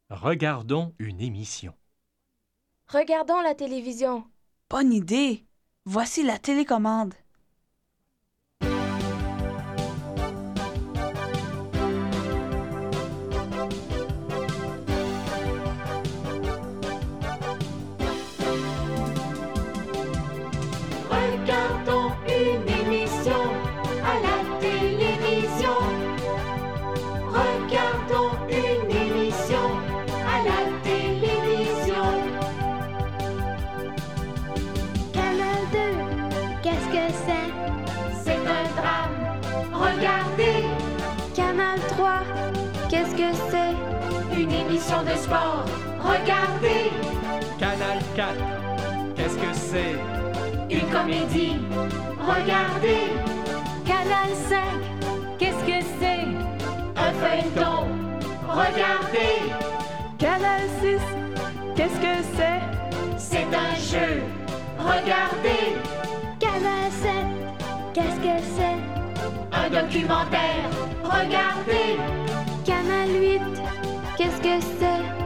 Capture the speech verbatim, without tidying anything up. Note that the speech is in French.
Regardons une émission. Regardons la télévision. Bonne idée! Voici la télécommande. Regardons une émission à la télévision. Regardons une émission à la télévision. Canal deux, qu'est-ce que c'est? C'est un drame. Regardez. Canal trois, qu'est-ce que c'est? Une émission de sport. Regardez. Canal quatre, qu'est-ce que c'est? Une comédie. Regardez. Canal cinq, qu'est-ce que c'est? Un feuilleton. Regardez. Canal six, qu'est-ce que c'est? C'est un jeu. Regardez. Canal sept, qu'est-ce que c'est? Un documentaire. Regardez. Canal huit, qu'est-ce que c'est?